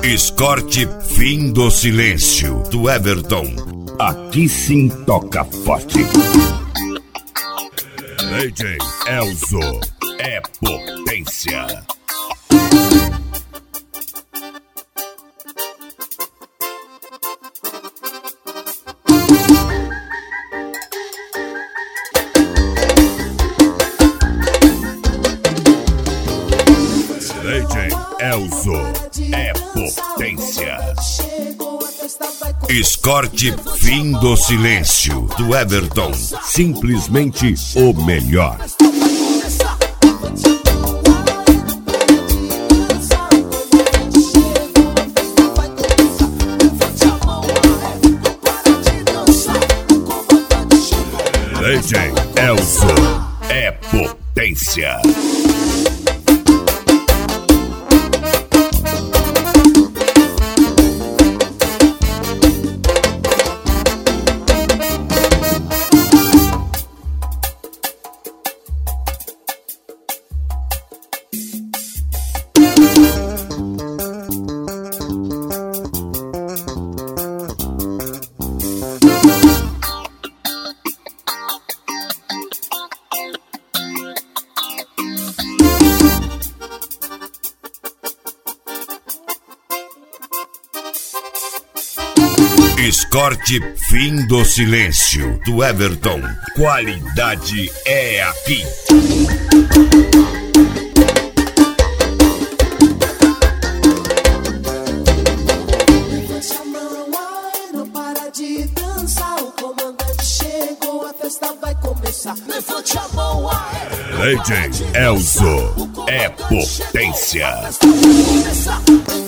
Escorte Fim do Silêncio, do Everton. Aqui sim toca forte. DJ Elzo é potência. DJ Elzo é potência. Escorte Fim do Silêncio, do Everton. Simplesmente o melhor. DJ Elzo é potência. Escorte Fim do Silêncio, do Everton. Qualidade é aqui. Levante a mão, ai, não para de dançar. O comandante chegou, a festa vai começar. Levante a mão, ai. DJ Elzo é potência. A festa vai começar.